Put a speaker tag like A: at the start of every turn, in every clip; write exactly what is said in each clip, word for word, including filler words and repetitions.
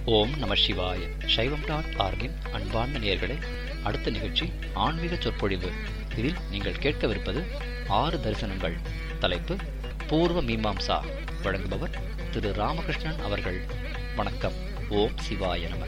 A: ஓம் நம சிவாய. சைவம் டாட் ஆர்கின் அன்பார்ந்த நேயர்களே, அடுத்த நிகழ்ச்சி ஆன்மீக சொற்பொழிவு. இதில் நீங்கள் கேட்கவிருப்பது ஆறு தரிசனங்கள். தலைப்பு பூர்வ மீமாம்சா. வழங்குபவர் திரு ராமகிருஷ்ணன் அவர்கள். வணக்கம். ஓம் சிவாய நம.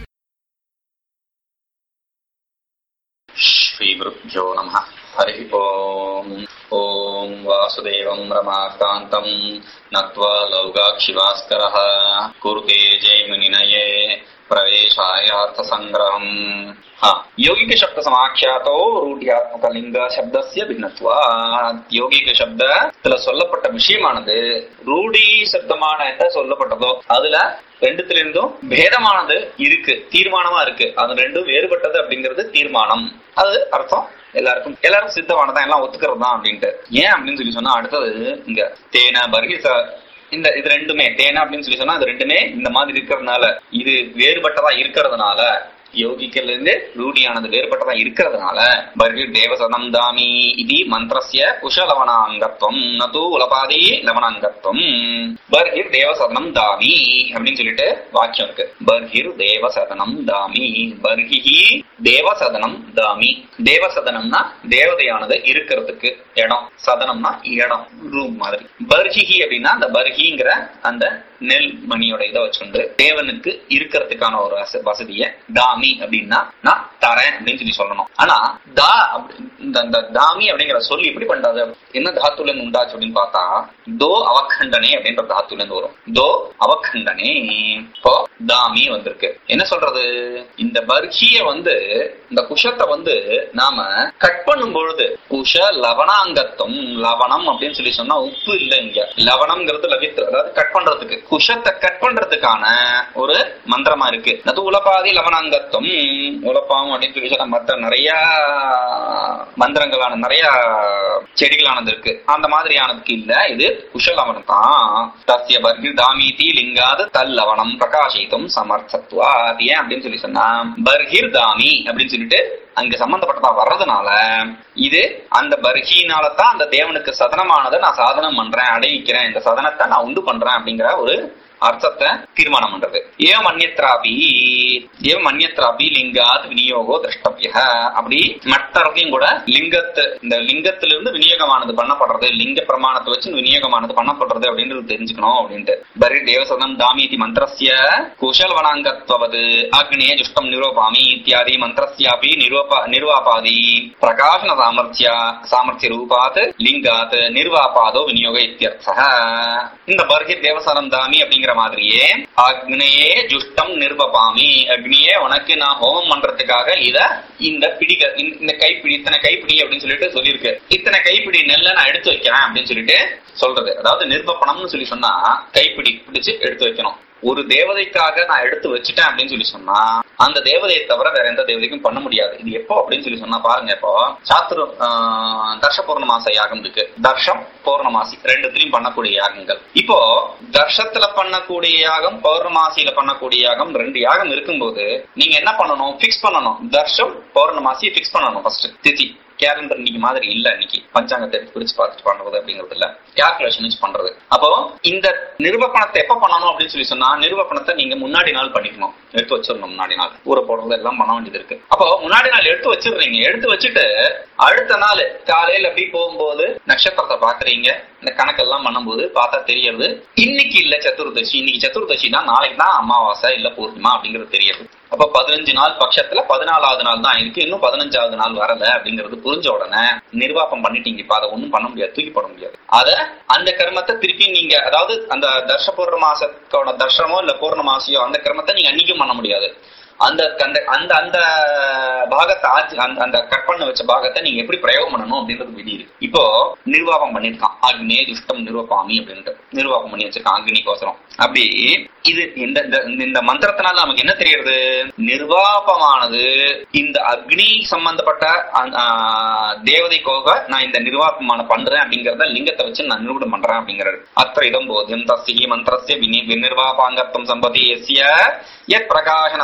B: ஸ்ரீ குருப்யோ நமः. ஹரி ஓம். ஓம் வாசுதேவம் ரமாகாந்தம் நத்வா லௌகாக்ஷிவாஸ்கரः குருதே ஜெய்மினினயே பிரவேசாயார்த்த சங்கிரகம். யோகிக சப்த சமாக்கியாத்தோ ரூಢியாத்மக லிங்க சப்தஸ்ய பின்னத்வாத். யோகிக சப்தத்துல சொல்லப்பட்ட விஷயமானது ரூಢி சப்தமான என்ன சொல்லப்பட்டதோ அதுல ரெண்டுத்துல இருந்தும் பேதமானது இருக்கு, தீர்மானமா இருக்கு. அது ரெண்டும் வேறுபட்டது அப்படிங்கிறது தீர்மானம். அது அர்த்தம் எல்லாருக்கும் எல்லாரும் சித்தமானதான், எல்லாம் ஒத்துக்கிறது தான் அப்படின்ட்டு. ஏன் அப்படின்னு சொல்லி சொன்னா அடுத்தது இங்க தேன பர்ஹிச, இந்த இது ரெண்டுமே தேனா அப்படின்னு சொல்லி சொன்னா இது ரெண்டுமே இந்த மாதிரி இருக்கிறதுனால, இது வேறுபட்டதா இருக்கிறதுனால, யோகிக்கல இருந்து ரூಢியானது வேறுபட்டதா இருக்கிறதுனால பர்ஹிர் தேவசதம் தாமி இது மந்திரஸ்ய குஷலவனாங்கத்வம் நது உலபாதி லவனாங்கத்வம். பர்ஹிர் தேவசதனம் தாமி அப்படின்னு சொல்லிட்டு வாக்கியம் இருக்கு. பர்ஹிர் தேவசதனம் தாமி, பர்ஹிஹி தேவசதனம் தாமி. தேவசதனம்னா தேவதையானது இருக்கிறதுக்கு இடம், சதனம்னா இடம், ரூம் மாதிரி. பர்ஹிஹி அப்படின்னா அந்த பர்ஹிங்கிற அந்த நெல் மணியோட இதை வச்சுண்டு தேவனுக்கு இருக்கிறதுக்கான ஒரு வசதிய தாமி அப்படின்னா நான் தரேன் அப்படின்னு சொல்லி சொல்லணும். ஆனா தா இந்த தாமி அப்படிங்கிற சொல்லி எப்படி பண்றது, என்ன தாத்துல இருந்து உண்டாச்சு அப்படின்னு பார்த்தா தோ அவக்கண்டனே அப்படின்ற தாத்துல இருந்து வரும். தோ அவக்கண்டனே. இப்போ தாமி வந்திருக்கு. என்ன சொல்றது, இந்த பர்ஹிய வந்து இந்த குஷத்தை வந்து நாம கட் பண்ணும் பொழுது குஷ லவனாங்கத்துவம், லவணம் அப்படின்னு சொல்லி சொன்னா உப்பு இல்ல, இங்க லவணம்ங்கிறது லவித்து, அதாவது கட் பண்றதுக்கு, குஷத்தை கட் பண்றதுக்கான ஒரு மந்திரமா இருக்கு. அது உலபாதி லவனாங்கத்துவம், உலப்பாவும் அப்படின்னு சொல்லி சொன்னா மற்ற நிறைய மந்திரங்களான நிறைய செடிகளானது இருக்கு, அந்த மாதிரியானதுக்கு இல்ல. இது குஷலவனம் தான். தஸ்ய பர்ஹிர் தாமீதி லிங்காது தல் லவணம் பிரகாசித்தும் சமர்த்தத்வா. ஏன் அப்படின்னு சொல்லி சொன்னா பர்ஹிர் தாமி அப்படின்னு சொல்லிட்டு அங்க சம்பந்தப்பட்டதா வர்றதுனால இது அந்த பர்ஹினாலதான் அந்த தேவனுக்கு சதனமானதை நான் சாதனம் பண்றேன், அடைவிக்கிறேன், இந்த சதனத்தை நான் உண்டு பண்றேன் அப்படிங்கிற ஒரு அர்த்தத்தை தீர்மானம் பண்றது. ஏவம் அந்யத்ராபி ஏவம் அந்யத்ராபி லிங்காத் விநியோகோ திரஷ்டவ்ய. அப்படி மற்றவர்களையும் கூட லிங்கத்து இந்த லிங்கத்திலிருந்து விநியோகமானது பண்ணப்படுறது, லிங்க பிரமாணத்தை வச்சு விநியோகமானது பண்ணப்படுறது அப்படின்றது தெரிஞ்சுக்கணும் அப்படின்ட்டு. பரி தேவசதம் தாமீதி மந்திரஸ்ய குஷல்வனாங்கத்வது அக்னே ஜுஷ்டம் நிரூபாமி இத்தியாதி மந்திரஸ்யாபி நிரூபா நிர்வாபாதி பிரகாசன சாமர்த்திய சாமர்த்திய ரூபாத் லிங்காத் நிர்வாபாதோ விநியோக இத்தியர்த்தः. இந்த பர்ஹி தேவசதம் தாமி அப்படிங்கிற மாதிரியே அக்னியே ஜுஷ்டம் நிர்வபாமி, அக்னியே உனக்கு நான் ஹோமம் பண்றதுக்காக இத இந்த பிடிக இந்த கைப்பிடி இத்தனை கைப்பிடி அப்படின்னு சொல்லிட்டு சொல்லியிருக்கு. இத்தனை கைப்பிடி நெல்ல நான் எடுத்து வைக்கிறேன் அப்படின்னு சொல்லிட்டு சொல்றது. அதாவது நிர்வப்பணம்னு சொல்லி சொன்னா கைப்பிடி பிடிச்சு எடுத்து வைக்கணும். ஒரு தேவதைக்காக நான் எடுத்து வச்சுட்டேன் அப்படின்னு சொல்லி சொன்னா அந்த தேவதையை தவிர வேற எந்த தேவதைக்கும் பண்ண முடியாது. இது எப்போ அப்படின்னு சொல்லி சொன்னா பாருங்க, இப்போ சாத்திர தர்ஷ பௌர்ணமாச யாகம் இருக்கு, தர்ஷம் பௌர்ணமாசி ரெண்டுத்திலையும் பண்ணக்கூடிய யாகங்கள். இப்போ தர்ஷத்துல பண்ணக்கூடிய யாகம் பௌர்ணமாசியில பண்ணக்கூடிய யாகம் ரெண்டு யாகம் இருக்கும்போது நீங்க என்ன பண்ணணும், பிக்ஸ் பண்ணணும். தர்ஷம் பௌர்ணமாசி பிக்ஸ் பண்ணணும். ஃபர்ஸ்ட் திதி கேலண்டர் இன்னைக்கு மாதிரி இல்ல, இன்னைக்கு பஞ்சாங்கத்தை எடுத்து பிடிச்சு பார்த்துட்டு பண்றது அப்படிங்கிறது இல்ல, கால்குலேஷன் பண்றது. அப்போ இந்த நிர்வப்பணத்தை எப்ப பண்ணணும் அப்படின்னு சொல்லி சொன்னா நிர்வப்பணத்தை நீங்க முன்னாடி நாள் பண்ணிக்கணும், எடுத்து வச்சிடணும். முன்னாடி நாள் ஊற போடுறது எல்லாம் பண்ண வேண்டியது இருக்கு. அப்போ முன்னாடி நாள் எடுத்து வச்சிடுறீங்க. எடுத்து வச்சுட்டு அடுத்த நாள் காலையில அப்படி போகும்போது நட்சத்திரத்தை பாக்குறீங்க, இந்த கணக்கெல்லாம் பண்ணும்போது பார்த்தா தெரியறது இன்னைக்கு இல்ல சதுர்தசி, இன்னைக்கு சதுர்தசினா நாளைக்கு தான் அமாவாசை இல்ல பூர்ணிமா அப்படிங்கிறது தெரியுது. அப்ப பதினஞ்சு நாள் பட்சத்துல பதினாலாவது நாள் தான் இருக்கு, இன்னும் பதினஞ்சாவது நாள் வரல அப்படிங்கிறது புரிஞ்ச உடனே நிர்வாகம் பண்ணிட்டீங்க. இப்ப அதை ஒண்ணும் பண்ண முடியாது, தூக்கி போட முடியாது. அத அந்த கர்மத்தை திருப்பி நீங்க, அதாவது அந்த தர்ஷ பௌர்ணமாசத்தோட தர்ஷமோ இல்ல பௌர்ணமாசியோ அந்த கர்மத்தை நீங்க அன்னைக்கும் பண்ண முடியாது. அந்த அந்த அந்த பாகத்தை ஆச்சு அந்த கட் பண்ண வச்ச பாகத்தை நீங்க எப்படி பிரயோகம் பண்ணணும் அப்படின்றது விதி இருக்கு. இப்போ நிர்வாகம் பண்ணிருக்கான், அக்னே துஷ்டம் நிர்வாபாமி அப்படின்ட்டு நிர்வாகம் பண்ணி வச்சிருக்கான் அக்னிக்கோசரம். அப்படி இது இந்த இந்த மந்திரத்தினால நமக்கு என்ன தெரியுது, நிர்வாபமானது இந்த அக்னி சம்பந்தப்பட்ட தேவதைக்காக நான் இந்த நிர்வாகமான பண்றேன் அப்படிங்கறத லிங்கத்தை வச்சு நான் நிரூபணம் பண்றேன் அப்படிங்கிறது. அத்த இதம் போதியம் தஸ்ய மந்திரஸ்ய விநிர்வாபாங்கத்வம் சம்பதி யஸ்ய யத் பிரகாசன சாமர்த்தியம்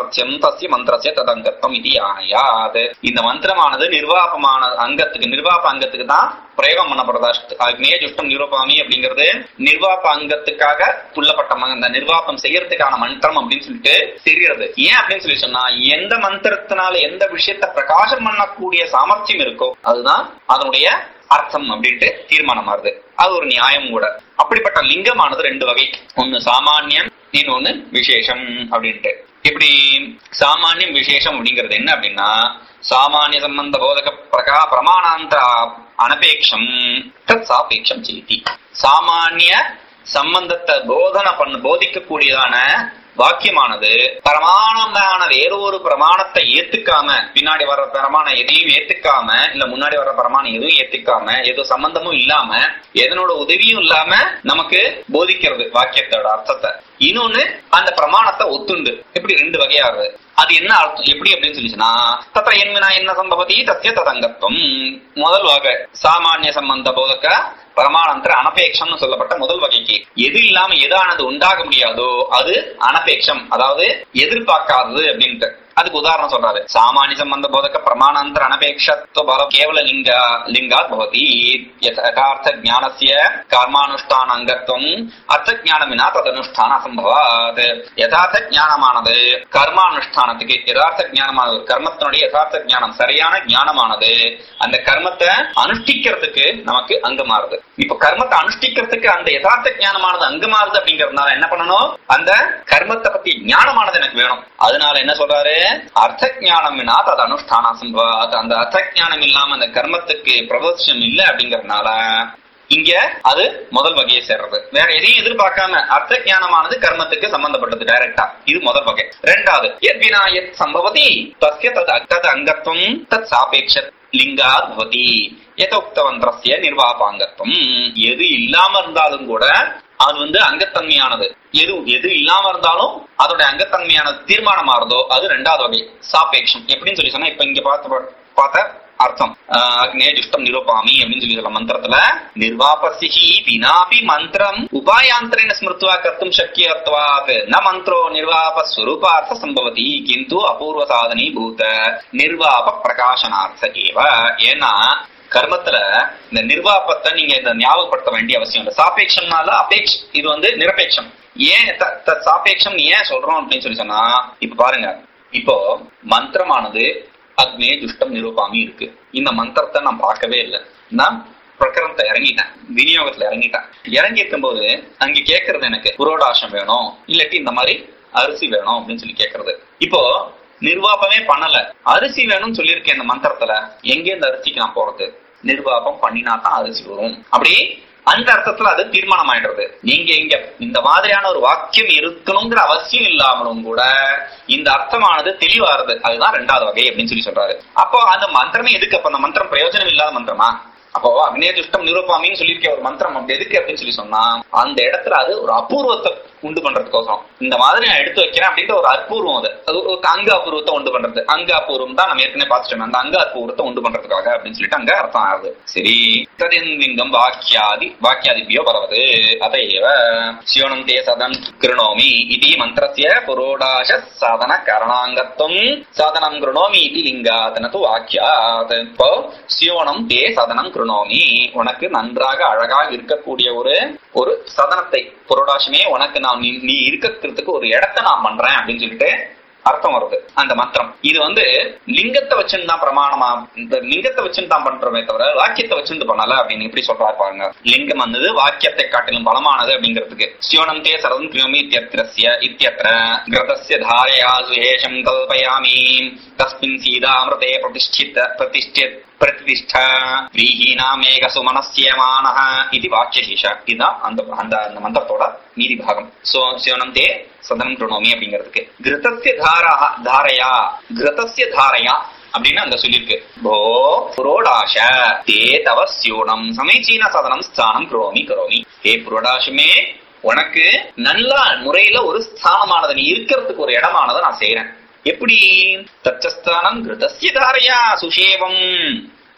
B: சாமர்த்தியம் தஸ்ய மந்திரஸ்ய ததங்கத்வம் இது ஆயாத். இந்த மந்திரமானது நிர்வாபமான அங்கத்துக்கு நிர்வாப அங்கத்துக்கு தான் பிரயோகம் பண்ணப்படுறதா. அக்னேய ஜுஷ்டம் நிரூபாமி அப்படிங்கிறது நிர்வாப அங்கத்துக்காக புள்ளப்பட்ட அந்த நிர்வாபம் செய்யறதுக்கான மந்திரம் அப்படின்னு சொல்லிட்டு தெரிகிறது. ஏன் அப்படின்னு சொல்லி சொன்னா, எந்த மந்திரத்தினால எந்த விஷயத்த பிரகாசம் பண்ணக்கூடிய சாமர்த்தியம் இருக்கோ அதுதான் அதனுடைய அர்த்தம் அப்படின்ட்டு தீர்மானம் ஆறுது. அது ஒரு நியாயம் கூட. அப்படிப்பட்ட லிங்கமானது ரெண்டு வகை, ஒன்னு சாமானியம், இன்னொன்னு விசேஷம் அப்படின்ட்டு. இப்படி சாமானியம் விசேஷம் அப்படிங்கிறது என்ன அப்படின்னா, சாமானிய சம்பந்த போதக பிரகா பிரமாணாந்தர அனபேட்சம் தத் சாபேட்சம் செய்தி. சாமானிய சம்பந்தத்தை போதனை பண்ண போதிக்கக்கூடியதான வாக்கியமானது பிரமாணமான வேறொரு பிரமாணத்தை ஏத்துக்காம, பின்னாடி வர்ற பிரமாணம் எதையும் ஏத்துக்காம, இல்ல முன்னாடி வர்ற பிரமாணம் எதுவும் ஏத்துக்காம, ஏதோ சம்பந்தமும் இல்லாம, எதனோட உதவியும் இல்லாம நமக்கு போதிக்கிறது வாக்கியத்தோட அர்த்தத்தை. இன்னொன்னு அந்த பிரமாணத்தை ஒத்துண்டு. இப்படி ரெண்டு வகையாகுது. அது என்ன அர்த்தம் எப்படி அப்படின்னு சொல்லிச்சுன்னா, தத்த என்மினா என்ன சம்பவதி தத்திய ததங்கத்துவம். முதல் வகை சாமானிய சம்பந்த போதக்க பிரமாணாந்தர அனபேட்சம்னு சொல்லப்பட்ட முதல் வகைக்கு எது இல்லாம எதானது உண்டாக முடியாதோ அது அனபேட்சம், அதாவது எதிர்பார்க்காதது அப்படின்ட்டு. அதுக்கு உதாரணம் சொல்றாரு. சாமானிய சம்பந்த போதக்க பிரமாணாந்தர அனபேட்சத்துவ பல கேவல லிங்க லிங்காத் பவதி யதார்த்த ஞானஸ்ய கர்மானுஷ்டான அங்கத்துவம் அர்த்த ஞானமினா ததனுஷ்டான அசம்பவாத். யதார்த்த ஞானமானது கர்மானுஷ்டானத்துக்கு, யதார்த்த ஞானமானது கர்மத்தினுடைய யதார்த்த ஞானம் சரியான ஞானமானது அந்த கர்மத்தை அனுஷ்டிக்கிறதுக்கு நமக்கு அங்கமாறுது. இப்ப கர்மத்தை அனுஷ்டிக்கிறதுக்கு அந்த யதார்த்த ஞானமானது அங்கமாறுது அப்படிங்கறதுனால என்ன பண்ணணும், அந்த கர்மத்தை பத்தி ஞானமானது எனக்கு வேணும். அதனால என்ன சொல்றாரு, அர்த்த ஞானம் அது அனுஷ்டான சம்பவம். அந்த அர்த்த ஞானம் இல்லாம அந்த கர்மத்துக்கு பிரபோஷம் இல்ல அப்படிங்கறதுனால இங்க அது முதல் வகையை சேர்றது. வேற எதையும் எதிர்பார்க்காம அர்த்த ஞானமானது கர்மத்துக்கு சம்பந்தப்பட்டது டைரக்டா. இது முதல் வகை. இரண்டாவது எத்வினா யத் சம்பவதி தஸ்ய தத் தத் அங்கத்துவம் தத் சாபேட்ச லிங்காத் பவதி யதோக்தவந்திரஸ்ய நிர்வாபாங்கத்துவம். எது இல்லாம இருந்தாலும் கூட அது வந்து அங்கத்தன்மையானது. எது எது இல்லாம இருந்தாலும் அதோட அங்கத்தன்மையானது தீர்மானம் ஆறுதோ அது ரெண்டாவது வகை சாபேட்சம். எப்படின்னு சொல்லி சொன்னா, இப்ப இங்க பார்த்த பார்த்த அர்த்தம் அக்னேய ஜுஷ்டம் நிரூபாமி அப்படின்னு சொல்லி சொல்ல மந்திரத்துல நிர்வாபசி வினாபி மந்திரம் உபாயாந்தரேன ஸ்மிருத்வா கர்த்தும் சக்கியத்வாத் ந மந்திரோ நிர்வாப ஸ்வரூபார்த்த சம்பவதி கிந்து அபூர்வ சாதனி பூத நிர்வாப பிரகாசனார்த்த ஏவ. ஏன்னா கர்மத்துல இந்த நிர்வாபத்தை நீங்க இந்த ஞாபகப்படுத்த வேண்டிய அவசியம் இல்லை. சாபேட்சம்னால அபேட்ச இது வந்து நிரபேட்சம். ஏன் சாபேட்சம் ஏன் சொல்றோம் அப்படின்னு சொல்லி சொன்னா, இப்ப பாருங்க, இப்போ மந்திரமானது அக்னே ஜுஷ்டம் நிரூபாமி இருக்கு. இந்த மந்திரத்தை நான் பார்க்கவே இல்லை. நான் பிரகரணத்தை இறங்கிட்டேன், விநியோகத்துல இறங்கிட்டேன். இறங்கி இருக்கும் போது அங்க கேட்கறது எனக்கு புரோடாசம் வேணும், இல்லாட்டி இந்த மாதிரி அரிசி வேணும் அப்படின்னு சொல்லி கேட்கறது. இப்போ நிர்வாபமே பண்ணல, அரிசி வேணும்னு சொல்லியிருக்கேன் இந்த மந்திரத்துல. எங்க இந்த அரிசிக்கு நான் போறது? நிர்வாபம் பண்ணினா தான் அரிசி வரும். அப்படி அந்த அர்த்தத்துல அது தீர்மானம் ஆயிடுறது. நீங்க இங்க இந்த மாதிரியான ஒரு வாக்கியம் இருக்கணுங்கிற அவசியம் இல்லாமலும் கூட இந்த அர்த்தமானது தெளிவாருது. அதுதான் ரெண்டாவது வகை அப்படின்னு சொல்லி சொல்றாரு. அப்போ அந்த மந்திரமே எதுக்கு? அப்ப அந்த மந்திரம் பிரயோஜனம் இல்லாத மந்திரமா? அப்போ அக்னேய ஜுஷ்டம் நிரூபாமின்னு சொல்லியிருக்க ஒரு மந்திரம் அப்படி எதுக்கு அப்படின்னு சொல்லி சொன்னா, அந்த இடத்துல அது ஒரு அபூர்வத்தை உண்டு பண்றதுக்கோசரம் இந்த மாதிரி நான் எடுத்து வைக்கிறேன் அப்படின்ற ஒரு அற்பூர்வம். அது அது ஒரு அங்க அபூர்வத்தை உண்டு பண்றது. அங்க அபூர்வம் தான் நம்ம ஏற்கனவே பார்த்துட்டோம். அந்த அங்க அற்பூர்வத்தை உண்டு பண்றதுக்காக அப்படின்னு சொல்லிட்டு அங்க அர்த்தம் ஆகுது. சரி, ததிங்கம் வாக்கியாதி வாக்கியாதிபியோ பரவது அதையேவ சிவனம் தே சதம் கிருணோமி இது மந்திரஸ்ய புரோடாச சாதன கரணாங்கத்துவம் சாதனம் கிருணோமி இது லிங்காதனது வாக்கியாத். இப்போ சிவனம் தே சதனம் கிருணோமி, உனக்கு நன்றாக அழகாக இருக்கக்கூடிய ஒரு ஒரு சதனத்தை, புரோடாசமே உனக்கு நான் நீ இருக்கிறதுக்கு ஒரு இடத்தை நான் பண்றேன் அப்படின்னு சொல்லிட்டு அர்த்தம் வருது அந்த மந்திரம். இது வந்து லிங்கத்தை வச்சுன்னு தான் பிரமாணமா, இந்த லிங்கத்தை வச்சுன்னு தான் பண்றோமே தவிர வாக்கியத்தை வச்சுட்டு பண்ணல அப்படின்னு எப்படி சொல்றாரு பாருங்க. லிங்கம் வந்தது வாக்கியத்தை காட்டிலும் பலமானது அப்படிங்கிறதுக்கு. சிவனம் தே சரதம் கிருமி இத்தியத்ரஸ்ய இத்தியத்ர கிரதஸ்ய தாரயா சுஹேஷம் கல்பயாமி தஸ்மின் சீதாமிருதே பிரதிஷ்டித பிரதிஷ்டித் பிரதிஷ்டா வீஹீனாமேக சுமனஸ்யமானஹ இது வாக்கியசேஷ. இதுதான் அந்த அந்த மந்திரத்தோட மீதி பாகம். சோ சிவனம் தே சதனம் கிருணோமி அப்படிங்கிறதுக்கு கிருதஸ்ய தாரா தாரையா கிருதஸ்ய தாரையா அப்படின்னு அங்க சொல்லியிருக்கு. போ புரோடாஷ தே தவ சியோனம் சமீச்சீன சதனம் ஸ்தானம் கிருணோமி கரோமி. ஏ புரோடாஷமே, உனக்கு நல்ல முறையில ஒரு ஸ்தானமானது, நீ இருக்கிறதுக்கு ஒரு இடமானதை நான் செய்யறேன். எப்படி? தச்சஸ்தானம் கிருதஸ்ய தாரையா சுஷேவம்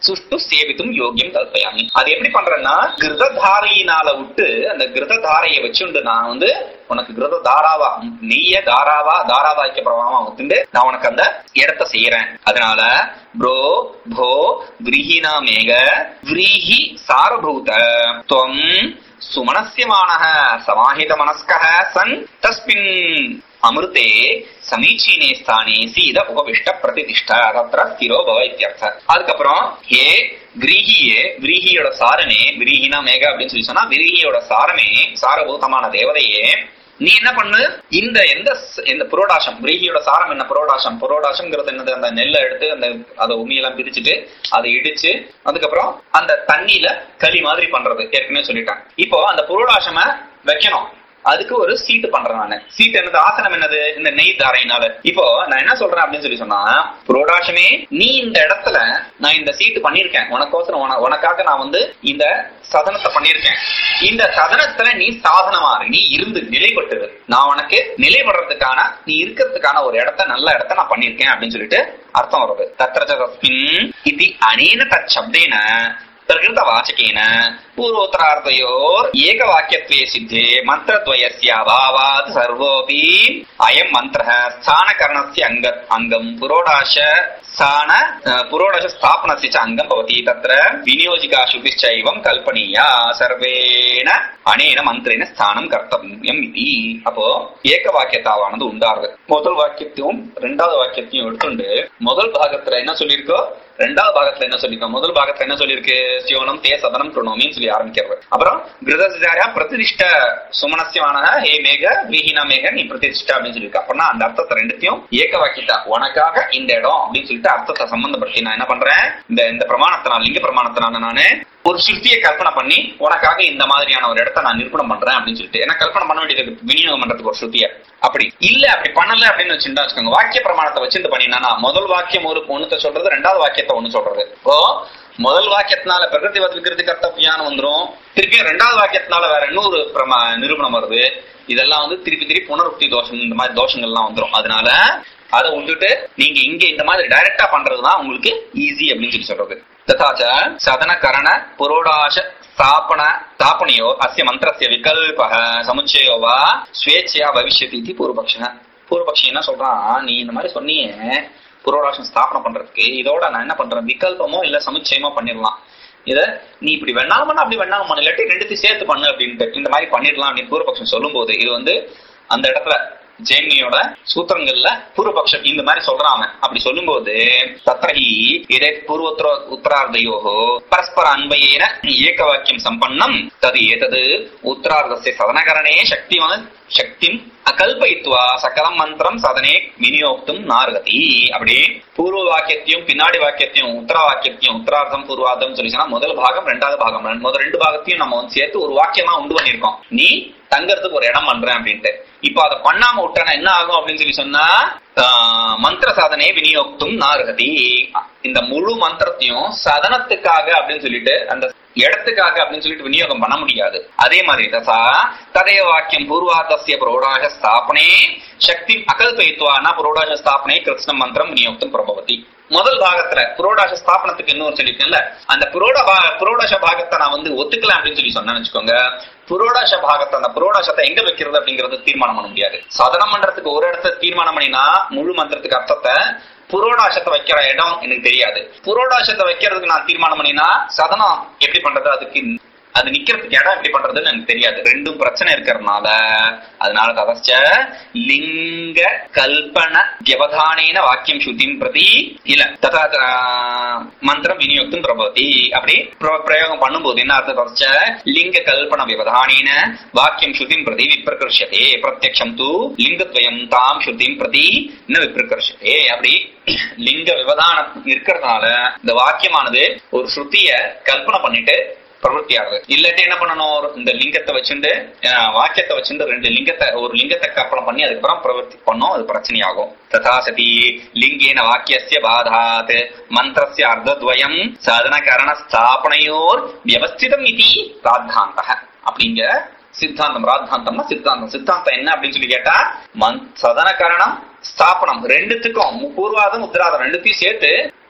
B: சுஷ்டு சேவித்தும் யோகியம் கல்பயாமி. அது எப்படி பண்றேன்னா கிருததாரையினால விட்டு அந்த கிருததாரையை வச்சுண்டு நான் வந்து உனக்கு கிருத தாராவா நெய்ய தாராவா தாராவாய்க்க பிரபாவமா வந்துட்டு நான் உனக்கு அந்த இடத்த செய்யறேன். அதனால ப்ரோ போ விரீஹினா மேக விரீஹி சாரபூத துவம் சுமனஸ்யமானஹ சமாஹித மனஸ்கஹ சன் தஸ்மின் அமிர்தே சமீச்சீனே ஸ்தானே சீத உபவிஷ்ட பிரதிஷ்டா தத்ர ஸ்திரோ பவ இத்யர்த்த. அதுக்கப்புறம் ஹே விரீஹியே விரீஹியோட சாரமே விரீஹினா மேக அப்படின்னு சொல்லி சொன்னா விரீஹியோட சாரமே சாரபூதமான தேவதையே நீ என்ன பண்ணு இந்த எந்த இந்த புரோடாசம் விரீஹியோட சாரம் என்ன புரோடாசம் புரோடாசம்ங்கிறது என்னது அந்த நெல்லை எடுத்து அந்த அதை உமியெல்லாம் பிரிச்சுட்டு அதை இடிச்சு அதுக்கப்புறம் அந்த தண்ணியில களி மாதிரி பண்றது ஏற்கனவே சொல்லிட்டேன். இப்போ அந்த புரோடாசம வைக்கணும். அதுக்கு ஒரு சீட்டு பண்றேன் நானு. சீட் என்னது ஆசனம் என்னது இந்த நெய் தாரையினால. இப்போ நான் என்ன சொல்றேன் அப்படின்னு சொல்லி சொன்னா புரோடாசமே நீ இந்த இடத்துல நான் இந்த சீட்டு பண்ணிருக்கேன் உனக்கோசரம் உனக்காக நான் வந்து இந்த சதனத்தை பண்ணிருக்கேன். இந்த சதனத்துல நீ சாதனமாறு நீ இருந்து நிலைப்பட்டுரு நான் உனக்கு நிலைப்படுறதுக்கான நீ இருக்கிறதுக்கான ஒரு இடத்த நல்ல இடத்த நான் பண்ணிருக்கேன் அப்படின்னு சொல்லிட்டு அர்த்தம் வருது. தத்ரஜஸ்மின் இது அனேன தச்சப்தேன பிரகிருத வாச்சகேன பூர்வோத்தரார்த்தயோர் ஏக வாக்கியத்வே சித்தே மந்திரத்வயஸ்ய அபாவாத் சர்வோபி அயம் மந்திரः ஸ்தானகரணஸ்ய அங்க அங்கம் புரோடாச ஸ்தான புரோடாச ஸ்தாபனஸ்ய ச அங்கம் பவதி தத்ர விநியோஜிகா ஸ்ருதிச்சைவம் கல்பனீயா சர்வேன அனேன மந்திரேன ஸ்தானம் கர்த்தவ்யம் இதி. அப்போ ஏக வாக்கியத்தாவானது உண்டாருது. முதல் வாக்கியத்தையும் ரெண்டாவது வாக்கியத்தையும் எடுத்துண்டு முதல் பாகத்துல என்ன சொல்லியிருக்கோ ரெண்டாவது பாகத்துல என்ன சொல்லிருக்கோம் முதல் பாகத்துல என்ன சொல்லிருக்கு சியோனம் தே சதனம் பிரணோமின்னு சொல்லி ஆரம்பிக்கிறது. அப்புறம் கிருதசிதாரியா பிரதிஷ்ட சுமனசியமான ஹே மேக விஹீனா மேக நீ பிரதிஷ்டா அப்படின்னு சொல்லியிருக்கு. அப்படின்னா அந்த அர்த்தத்தை ரெண்டுத்தையும் ஏக வாக்கியத்தா உனக்காக இந்த இடம் அப்படின்னு சொல்லிட்டு அர்த்தத்தை சம்பந்தப்படுத்தி நான் என்ன பண்றேன் இந்த இந்த பிரமாணத்தினால லிங்க பிரமாணத்தினால நானு ஒரு சிருஷ்டியை கல்பனை பண்ணி உனக்காக இந்த மாதிரியான ஒரு இடத்த நான் நிரூபணம் பண்றேன் அப்படின்னு சொல்லிட்டு ஏன்னா கல்பனை பண்ண வேண்டியது விநியோகம் பண்றதுக்கு ஒரு ஸ்ருதிய அப்படி இல்ல அப்படி பண்ணல அப்படின்னு வச்சுட்டா வச்சுக்கோங்க வாக்கிய பிரமாணத்தை வச்சுட்டு பண்ணினா முதல் வாக்கியம் ஒரு ஒண்ணுத்த சொல்றது ரெண்டாவது வாக்கியத்தை ஒண்ணு சொல்றது. ஓ முதல் வாக்கியத்தினால பிரகிருதி விகிருதி கர்த்தவியான்னு வந்துரும். திருப்பி ரெண்டாவது வாக்கியத்தினால வேற இன்னொரு பிரமா நிரூபணம் வருது. இதெல்லாம் வந்து திருப்பி திருப்பி புனருக்தி தோஷம் இந்த மாதிரி தோஷங்கள்லாம் வந்துடும். அதனால அதை விட்டுட்டு நீங்க இங்க இந்த மாதிரி டைரக்டா பண்றதுதான் உங்களுக்கு ஈஸி அப்படின்னு சொல்லி சொல்றது. ததாச்ச சதன கரண புரோடாச ஸ்தாபன ஸ்தாபனையோ அஸ்ய மந்திரஸ்ய விகல்பஹ சமுச்சயோ வா ஸ்வேச்சையா பவிஷ்யதி இது பூர்வபக்ஷ. பூர்வபக்ஷி என்ன சொல்றான் நீ இந்த மாதிரி சொன்னியே புரோடாசம் ஸ்தாபனம் பண்றதுக்கு இதோட நான் என்ன பண்றேன் விகல்பமோ இல்ல சமுச்சயமோ பண்ணிடலாம். இத நீ இப்படி வேணாலும் பண்ண அப்படி வேணாலும் பண்ண இல்லாட்டி ரெண்டுத்தையும் சேர்த்து பண்ணு அப்படின்ட்டு இந்த மாதிரி பண்ணிடலாம் அப்படின்னு பூர்வபக்ஷம் சொல்லும் போது இது வந்து அந்த இடத்துல ஜெய்மினியோட சூத்திரங்கள்ல பூர்வபக்ஷம் இந்த மாதிரி சொல்றான். அப்படி சொல்லும் போது தத்ரஹி இதே பூர்வோத்தர உத்தரார்த்தயோஹோ பரஸ்பர அன்பயேன ஏக வாக்கியம் சம்பன்னம் தது ஏதது உத்தரார்த்தஸ்ய சதனகரணே சக்திவான் சக்திம் அகல்பயித்வா சகலம் மந்திரம் சதனே விநியோக்தும் நார்கதி. அப்படி பூர்வ வாக்கியத்தையும் பின்னாடி வாக்கியத்தையும் உத்தர வாக்கியத்தையும் உத்தரார்த்தம் பூர்வார்த்தம் சொல்லிச்சுன்னா முதல் பாகம் ரெண்டாவது பாகம் முதல் ரெண்டு பாகத்தையும் நம்ம வந்து சேர்த்து ஒரு வாக்கியமா உண்டு பண்ணிருக்கோம். நீ தங்கறதுக்கு ஒரு இடம் பண்றேன் அப்படின்ட்டு. இப்ப அதை பண்ணாம விட்டானா என்ன ஆகும் அப்படின்னு சொல்லி சொன்னா மந்திர சாதனை விநியோக்தும் நார்கதி. இந்த முழு மந்திரத்தையும் சதனத்துக்காக அப்படின்னு சொல்லிட்டு அந்த இடத்துக்காக அப்படின்னு சொல்லிட்டு விநியோகம் பண்ண முடியாது. அதே மாதிரி தசா ததே வாக்கியம் பூர்வார்த்தஸ்ய புரோடாச ஸ்தாபனே சக்தி அகல்பயித்வானா புரோடாச ஸ்தாபனே கிருஷ்ண மந்திரம் விநியோக்தும் பிரபவதி. முதல் பாகத்துல புரோடாச ஸ்தாபனத்துக்கு இன்னொரு சொல்லிருக்கேன்ல அந்த புரோட புரோடாச பாகத்தை நான் வந்து ஒத்துக்கலாம் அப்படின்னு சொல்லி சொன்னேன்னு வச்சுக்கோங்க. புரோடாச பாகத்தை அந்த புரோடாசத்தை எங்க வைக்கிறது அப்படிங்கறது தீர்மானம் பண்ண முடியாது. சதனம் பண்றதுக்கு ஒரு இடத்த தீர்மானம் பண்ணினா முழு மந்திரத்துக்கு அர்த்தத்தை புரோடாசத்தை வைக்கிற இடம் எனக்கு தெரியாது. புரோடாசத்தை வைக்கிறதுக்கு நான் தீர்மானம் பண்ணினா சதனம் எப்படி பண்றது அதுக்கு அது நிக்கிறதுக்கு இடம் எப்படி பண்றதுன்னு எனக்கு தெரியாது. ரெண்டும் பிரச்சனை இருக்கிறதுனால அதனால ததச்ச லிங்க கல்பன வியவதானேன வாக்கியம் சுத்திம் பிரதி இல்ல ததா மந்திரம் விநியோக்தும் பிரபவதி. அப்படி பிரயோகம் பண்ணும்போது என்ன அர்த்தம் ததச்ச லிங்க கல்பன வியவதானேன வாக்கியம் சுத்திம் பிரதி விப்ரகர்ஷதே பிரத்யக்ஷம் தூ லிங்கத்வயம் தாம் சுத்திம் பிரதி ந விப்ரகர்ஷதே. அப்படி லிங்க விவதானம் இருக்கிறதுனால இந்த வாக்கியமானது ஒரு ஸ்ருதிய கல்பனை பண்ணிட்டு பிரவருத்தி ஆகுது. இல்லாட்டி என்ன பண்ணணும் இந்த லிங்கத்தை வச்சுட்டு வாக்கியத்தை வச்சுட்டு ரெண்டு லிங்கத்தை ஒரு லிங்கத்தை கற்பனை பண்ணி அதுக்கப்புறம் பிரவருத்தி பண்ணோம் அது பிரச்சனையாகும். ததா சதி லிங்கேன வாக்கியஸ்ய பாதாத் மந்திரஸ்ய அர்த்தத்வயம் சாதன கரண ஸ்தாபனையோர் வியவஸ்திதம் இதி ராத்தாந்தः. அப்படிங்க சித்தாந்தம் ராத்தாந்தம்னா சித்தாந்தம் சித்தாந்தம் என்ன அப்படின்னு சொல்லி கேட்டா சதன கரணம் ஸ்தாபனம் ரெண்டுத்துக்கும் பூர்வாதம் உத்தராதம் ரெண்டுத்தையும் சேர்த்து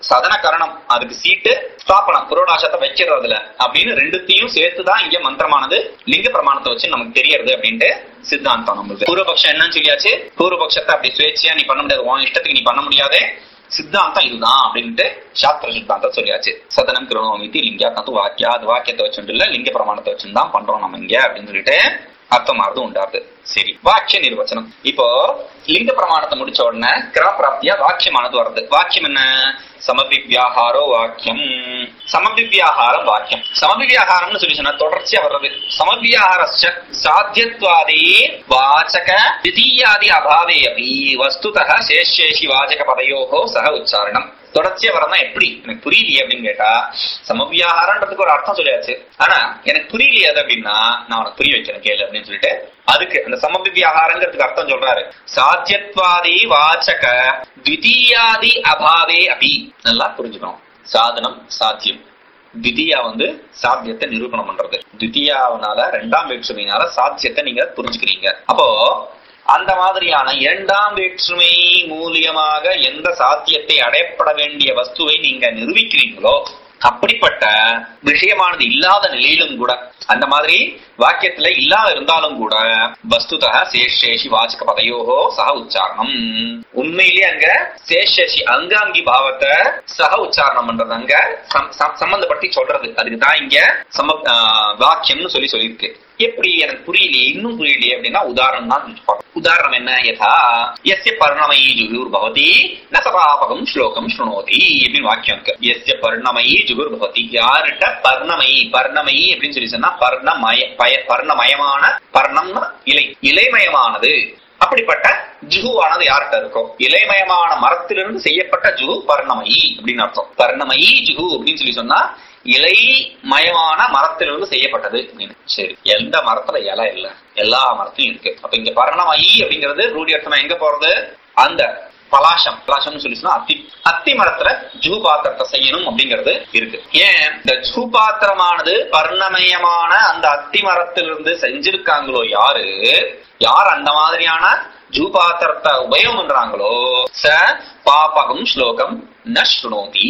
B: சதன கரணம் அதுக்கு சீட்டு ஸ்தாபனம் புரோடாசத்தை வச்சிடறதுல அப்படின்னு ரெண்டுத்தையும் சேர்த்துதான் இங்க மந்திரமானது லிங்க பிரமாணத்தை வச்சு நமக்கு தெரியறது அப்படின்ட்டு சித்தாந்தம் நம்மளுக்கு. பூர்வபக்ஷம் என்னன்னு சொல்லியாச்சு. பூர்வபக்ஷத்தை அப்படி சுயேட்சையா நீ பண்ண முடியாது, உன் இஷ்டத்துக்கு நீ பண்ண முடியாது, சித்தாந்தம் இதுதான் அப்படின்ட்டு சாஸ்திர சித்தாந்தம் சொல்லியாச்சு. சதனம் கிருணோமிதி லிங்கா தத்து வாக்கியா, அது வாக்கியத்தை வச்சுட்டு இல்ல லிங்க பிரமாணத்தை வச்சுதான் பண்றோம் நம்ம இங்க அப்படின்னு சொல்லிட்டு அர்த்தமானது உண்டாது. சரி, வாக்கிய நிர்வச்சனம். இப்போ லிங்க பிரமாணத்தை முடிச்ச உடனே கிரம பிராப்தியா வாக்கியமானது வருது. வாக்கியம் என்ன? சமபிவியாகாரோ வாக்கியம். சமபிவியாகாரம் வாக்கியம். சமபிவியாகாரம்னு சொல்லி சொன்னா தொடர்ச்சியா வர்றது. சமபிவியாகாரஸ்ய சாத்தியத்வாதே வாசக திதீயாதி அபாவே அபி வஸ்துதः சேஷேஷி வாசக பதயோஹோ சக உச்சாரணம். தொடர்ச்சியா வரதான் எப்படி எனக்கு புரியலையே அப்படின்னு கேட்டா, சமவியாகாரன்றதுக்கு ஒரு அர்த்தம் சொல்லியாச்சு, ஆனா எனக்கு புரியலையே அது அப்படின்னா நான் உனக்கு புரிய வைக்கிறேன் கேளு அப்படின்னு சொல்லிட்டு அதுக்கு அந்த சமவியாகாரங்கிறதுக்கு அர்த்தம் சொல்றாரு. சாத்தியத்வாதி வாச்சக த்விதீயாதி அபாவே அபி. நல்லா புரிஞ்சுக்கணும். சாதனம் சாத்தியம், திதியா வந்து சாத்தியத்தை நிரூபணம் பண்றது. திதியாவனால ரெண்டாம் வேற்றுமையினால சாத்தியத்தை நீங்க புரிஞ்சுக்கிறீங்க. அப்போ அந்த மாதிரியான இரண்டாம் வேற்றுமை மூலியமாக எந்த சாத்தியத்தை அடையப்பட வேண்டிய வஸ்துவை நீங்க நிரூபிக்கிறீங்களோ அப்படிப்பட்ட விஷயமானது இல்லாத நிலையிலும் கூட, அந்த மாதிரி வாக்கியத்துல இல்லாத இருந்தாலும் கூட வஸ்துதः சேஷேஷி வாச்சக பதயோஹோ சக உச்சாரணம். உண்மையிலேயே அங்க சேஷேஷி அங்காங்கி பாவத்தை சக உச்சாரணம் பண்றது அங்க சம்பந்தப்படுத்தி சொல்றது. அதுக்குதான் இங்க சம வாக்கியம்னு சொல்லி சொல்லியிருக்கு. எப்படி எனக்கு புரியலையே, இன்னும் புரியலையே அப்படின்னா உதாரணம் தான். உதாரணம் என்ன? யதா யஸ்ய பர்ணமயி ஜுகுர் பவதி ந சபாபகம் ஸ்லோகம் ஸ்ருணோதி அப்படின்னு வாக்கியம் இருக்கு. யஸ்ய பர்ணமயி ஜுகுர் பவதி, யார்கிட்ட பர்ணமயி, பர்ணமயி அப்படின்னு சொல்லி சொன்னா பர்ணமய பர்ணமயமான, பர்ணம்னா இலை, இலைமயமானது. அப்படிப்பட்ட ஜுகுவானது யார்கிட்ட இருக்கும்? இலைமயமான மரத்திலிருந்து செய்யப்பட்ட ஜுகு பர்ணமயி அப்படின்னு அர்த்தம். பர்ணமயி ஜுகு அப்படின்னு சொல்லி சொன்னா இலை மயமான மரத்திலிருந்து செய்யப்பட்டது அப்படின்னு. சரி, எந்த மரத்துல இலை இல்ல, எல்லா மரத்திலும் இருக்கு. அப்ப இங்க பர்ணமயி அப்படிங்கிறது ரூடி அர்த்தமா எங்க போறது? அந்த பலாசம், பலாசம்னு சொல்லி சொன்னா அத்தி, அத்தி மரத்துல ஜூ பாத்திரத்தை செய்யணும் அப்படிங்கிறது இருக்கு. ஏன் இந்த ஜூ பாத்திரமானது பர்ணமயமான அந்த அத்தி மரத்திலிருந்து செஞ்சிருக்காங்களோ யாரு, யார் அந்த மாதிரியான ஜூ பாத்திரத்தை உபயோகம் பண்றாங்களோ ச பாபகம் ஸ்லோகம் ந ஸ்ருணோதி,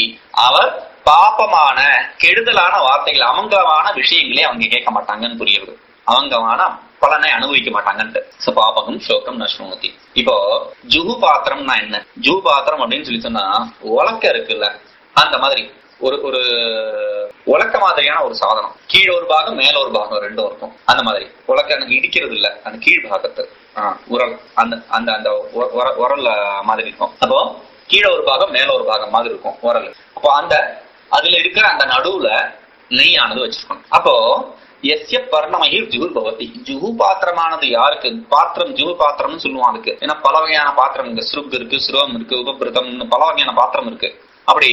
B: அவர் பாப்பமான கெடுதலான வார்த்தைகள், அமங்கலமான விஷயங்களே அவங்க கேட்க மாட்டாங்கன்னு புரியுது. அவங்கமான பலனை அனுபவிக்க மாட்டாங்கன்ட்டு. பாபகம் ஸ்லோகம் நஷ்ணோதி. இப்போ ஜுகு பாத்திரம்னா என்ன? ஜூ பாத்திரம் அப்படின்னு சொல்லி சொன்னா உலக்க இருக்குல்ல, அந்த மாதிரி ஒரு ஒரு உலக்க மாதிரியான ஒரு சாதனம். கீழே ஒரு பாகம் மேல ஒரு பாகம் ரெண்டும் இருக்கும். அந்த மாதிரி உலக்க எனக்கு இடிக்கிறது இல்ல, அந்த கீழ் பாகத்து ஆஹ் உரல், அந்த அந்த அந்த உரல் மாதிரி இருக்கும். அப்போ கீழே ஒரு பாகம் மேல ஒரு பாகம் மாதிரி இருக்கும் உரல். அப்போ அந்த அதுல இருக்கிற அந்த நடுவுல நெய்யானது வச்சிருக்கணும். அப்போ எஸ்ய பர்ணமயிர் ஜுகுர் பவதி, ஜுகு பாத்திரமானது யாருக்கு? பாத்திரம் ஜுகு பாத்திரம்னு சொல்லுவான் அதுக்கு. ஏன்னா பல வகையான பாத்திரம் இருக்கு, ஸ்ருப் இருக்கு, ஸ்ருவம் இருக்கு, உபபிரதம், பல வகையான பாத்திரம் இருக்கு. அப்படி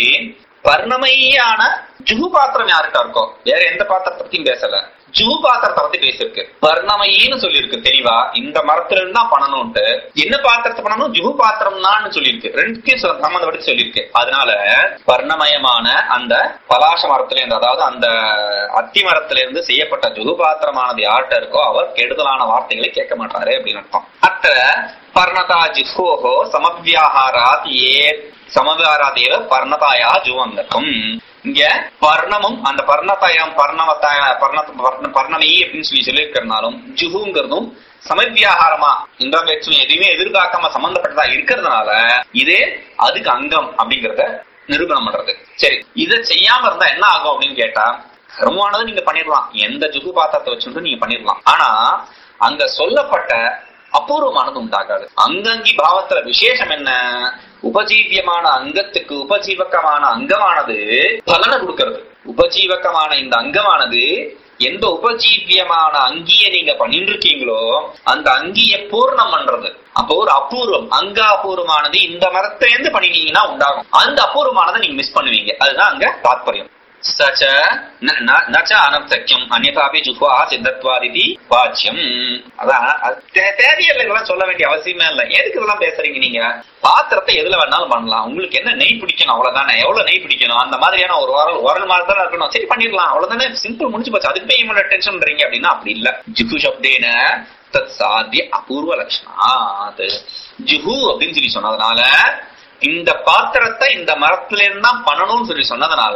B: பர்ணமயான ஜுகு பாத்திரம் யாருக்கா இருக்கோ, வேற எந்த பாத்திரத்தை பத்தியும் பேசல, ஜுகு பாத்திரத்தை பத்தி பேசிருக்கு. பர்ணமயின்னு சொல்லியிருக்கு தெளிவா, இந்த மரத்துல இருந்தா பண்ணணும்ட்டு. என்ன பாத்திரத்தை பண்ணணும்? ஜுகு பாத்திரம் தான் சொல்லியிருக்கு. ரெண்டுத்தையும் சம்பந்தப்பட்டு சொல்லியிருக்கு. அதனால பர்ணமயமான அந்த பலாச மரத்துல இருந்து, அதாவது அந்த அத்தி மரத்துல இருந்து செய்யப்பட்ட ஜுகு பாத்திரமானது யார்கிட்ட இருக்கோ அவர் கெடுதலான வார்த்தைகளை கேட்க மாட்டாரு அப்படின்னு அர்த்தம். அத்த பர்ணதா ஜிஹோஹோ சமவியாகாராத் ஏ சமவியாராதேவ பர்ணதாயா ஜுவங்ககம். இங்க பர்ணமும் அந்த பர்ணதாயம் பர்ணவத்தாய பர்ண பர்ணமயி அப்படின்னு சொல்லி சொல்லியிருக்கிறதுனாலும் ஜுகுங்கிறதும் சமவியாகாரமா இந்த வேற்றுமை எதுவுமே எதிர்பார்க்காம சம்பந்தப்பட்டதா இருக்கிறதுனால இதே அதுக்கு அங்கம் அப்படிங்கறத நிரூபணம் பண்றது. சரி, இதை செய்யாம இருந்தா என்ன ஆகும் அப்படின்னு கேட்டா, கர்மமானது நீங்க பண்ணிடலாம், எந்த ஜுகு பாத்திரத்தை வச்சுட்டு நீங்க பண்ணிடலாம். ஆனா அங்க சொல்லப்பட்ட அபூர்வமானது உண்டாகாது. அங்கங்கி பாவத்துல விசேஷம் என்ன? உபஜீவியமான அங்கத்துக்கு உபஜீவகமான அங்கமானது பலனை கொடுக்கிறது. உபஜீவகமான இந்த அங்கமானது எந்த உபஜீவியமான அங்கிய நீங்க பண்ணிட்டு இருக்கீங்களோ அந்த அங்கிய பூர்ணம் பண்றது. அப்போ ஒரு அபூர்வம், அங்க அபூர்வமானது இந்த மரத்திலிருந்து பண்ணினீங்கன்னா உண்டாகும். அந்த அபூர்வமானதை நீங்க மிஸ் பண்ணுவீங்க. அதுதான் அங்க தாத்பரியம். சச்ச நச்ச அனர்த்தக்கியம் அந்நியதாபி ஜுஹ்வா சித்தத்வாதிதி வாச்சியம். அதான் தேவையில்லை, இதெல்லாம் சொல்ல வேண்டிய அவசியமே இல்லை. எதுக்கு இதெல்லாம் பேசுறீங்க? நீங்க பாத்திரத்தை எதுல வேணாலும் பண்ணலாம். உங்களுக்கு என்ன நெய் பிடிக்கணும் அவ்வளவுதானே, எவ்வளவு நெய் பிடிக்கணும் அந்த மாதிரியான ஒரு வாரம் உரல் மாதிரி தான் இருக்கணும். சரி பண்ணிடலாம், அவ்வளவுதானே, சிம்பிள், முடிஞ்சு போச்சு. அதுக்கு போய் இவங்க டென்ஷன் பண்றீங்க அப்படின்னா அப்படி இல்ல. ஜுஹு சப்தேன தத் சாத்திய அபூர்வ லட்சணா. ஜுஹு அப்படின்னு சொல்லி சொன்னதுனால இந்த பாத்திரத்தை இந்த மரத்துல இருந்து தான் பண்ணணும்னு சொல்லி சொன்னதுனால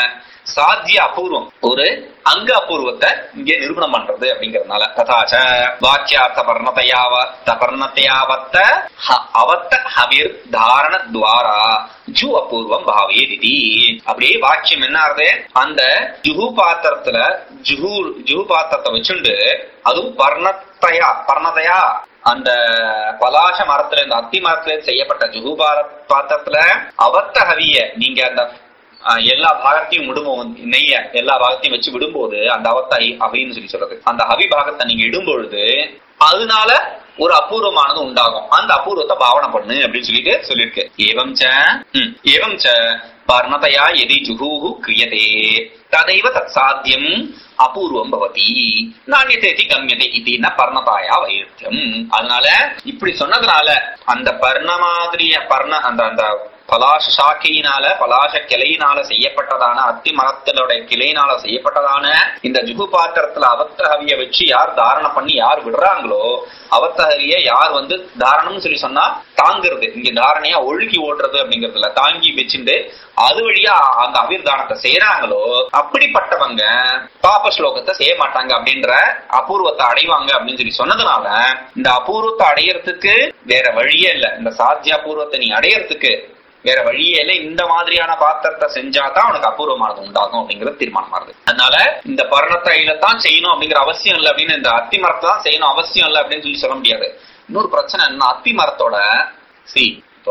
B: சாத்திய அபூர்வம் ஒரு அங்க அபூர்வத்தை இங்கே நிரூபணம் பண்றது அப்படிங்கறதுனால ததாச்ச வாக்கியார்த்த பர்ணத்தையாவத்த பர்ணத்தையாவத்த அவத்த ஹவிர் தாரண துவாரா ஜு அபூர்வம் பாவேதி. அப்படியே வாக்கியம் என்ன ஆறுது, அந்த ஜுஹு பாத்திரத்துல ஜுஹு ஜுஹு பாத்திரத்தை வச்சுண்டு அதுவும் பர்ணத்தையா பர்ணத்தையா அந்த பலாச மரத்துல இந்த அத்தி மரத்துல செய்யப்பட்ட ஜுஹு பாத்திரத்துல அவத்த ஹவிய நீங்க அந்த எல்லா பாகத்தையும் விடும்போது நெய்ய எல்லா பாகத்தையும் வச்சு விடும்போது அந்த அவத்தை அப்படின்னு சொல்லி சொல்றது, அந்த ஹவி பாகத்தை நீங்க இடும்பொழுது அதனால ஒரு அபூர்வமானது உண்டாகும். அந்த அபூர்வத்தை பாவனை பண்ணு அப்படின்னு சொல்லிட்டு சொல்லிருக்கு. ஏவம் ச ஏவம் ச பர்ணதையா எதி ஜுஹூஹு கிரியதே ததைவ தத் சாத்தியம் அபூர்வம் பவதி நானியதேதி கம்யதே இதுன்னா பர்ணதாயா வைருத்தியம். அதனால இப்படி சொன்னதுனால அந்த பர்ண மாதிரிய பர்ண அந்த அந்த பலாச சாக்கையினால பலாச கிளையினால செய்யப்பட்டதான அத்தி மரத்தினுடைய கிளையினால செய்யப்பட்டதான இந்த ஜுகு பாத்திரத்துல அவத்தஹவிய வச்சு யார் தாரணம் பண்ணி யார் விடுறாங்களோ அவத்தஹவிய யார் வந்து தாரணம்னு சொல்லி சொன்னா தாங்கிறது, இங்க தாரணையா ஒழுகி ஓடுறது அப்படிங்கறதுல தாங்கி வச்சுட்டு அது வழியா அந்த அவிர்தானத்தை செய்யறாங்களோ அப்படிப்பட்டவங்க பாப ஸ்லோகத்தை செய்ய மாட்டாங்க அப்படின்ற அபூர்வத்தை அடைவாங்க அப்படின்னு சொல்லி சொன்னதுனால இந்த அபூர்வத்தை அடையறதுக்கு வேற வழியே இல்ல, இந்த சாத்திய அபூர்வத்தை நீ அடையறதுக்கு வேற வழியே இல்ல, இந்த மாதிரியான பாத்திரத்தை செஞ்சாதான் உனக்கு அபூர்வமானது உண்டாகும் அப்படிங்கறது தீர்மானமா இருக்கு. அதனால இந்த பர்ணத்தையில தான் செய்யணும் அப்படிங்கிற அவசியம் இல்லை அப்படின்னு, இந்த அத்தி மரத்தை தான் செய்யணும் அவசியம் இல்லை அப்படின்னு சொல்லி சொல்ல முடியாது. இன்னொரு பிரச்சனை என்ன, அத்தி மரத்தோட சி இப்போ